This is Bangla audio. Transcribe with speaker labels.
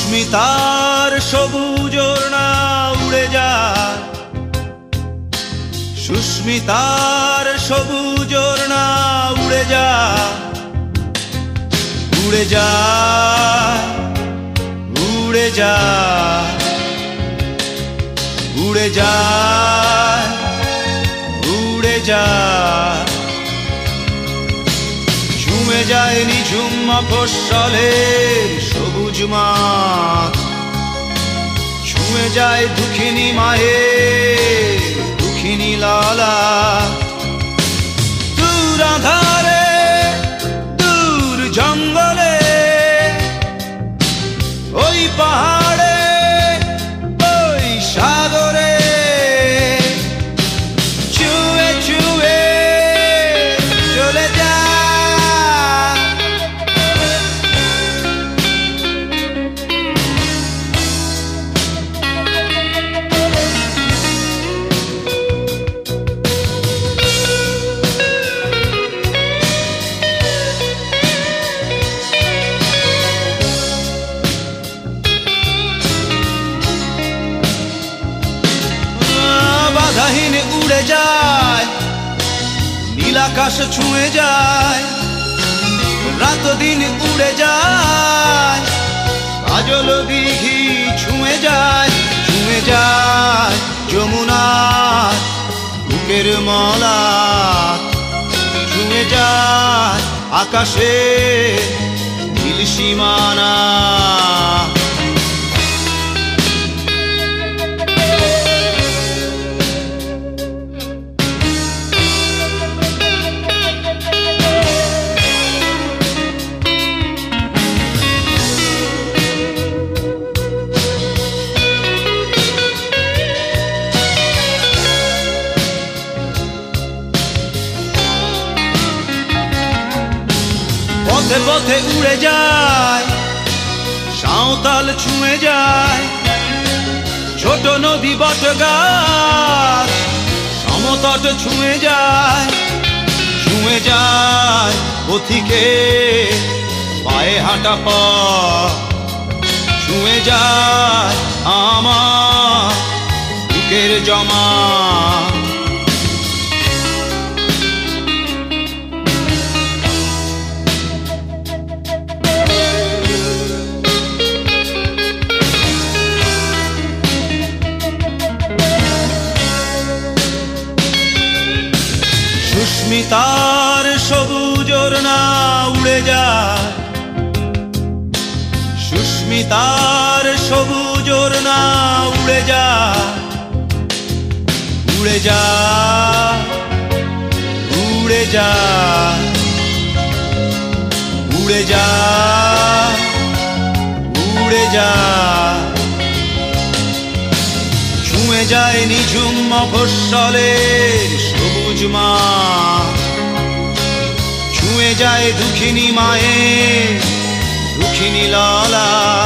Speaker 1: সুস্মিতার সবুজ ওড়না উড়ে যায়, সুস্মিতার সবুজ ওড়না উড়ে যায়, উড়ে যায়, উড়ে যায়, উড়ে যায়, উড়ে যায়, ঝুমে যায় নিঝুম মফস্বলের সবুজ মাঠ, ছুঁয়ে যায় দুঃখিনী মায়ের দুঃখিনী লালা। দূর আঁধারে দূর জঙ্গলে ওই পাহাড়ে ওই সাগরে ছুঁয়ে ছুঁয়ে চলে যায়। বাধাহীন উড়ে যায়, নীল আকাশ ছুঁয়ে যায়, রাত দিন উড়ে যায়, কাজল দিঘি ছুঁয়ে যায়, ছুঁয়ে যায় যমুনার বুকের মালা, ছুঁয়ে যায় আকাশে নীল সীমানা। পথে পথে উড়ে যায়, সাঁওতাল ছুঁয়ে যায়, ছোট নদী বট গাছ সমতট ছুঁয়ে যায়, ছুঁয়ে যায় পথিকে পায়ে হাঁটা পথ, ছুঁয়ে যায় আমার বুকের জমা। সুস্মিতার সবুজ ওড়না উড়ে যায়, সুস্মিতার সবুজ ওড়না উড়ে যায়, উড়ে যায়, উড়ে যায়, উড়ে যায়, উড়ে যায়, ছুঁয়ে যায় নিঝুম মফস্বলের সবুজ মাঠ, ছুঁয়ে যায় দুঃখিনী মায়ের দুঃখিনী লালা।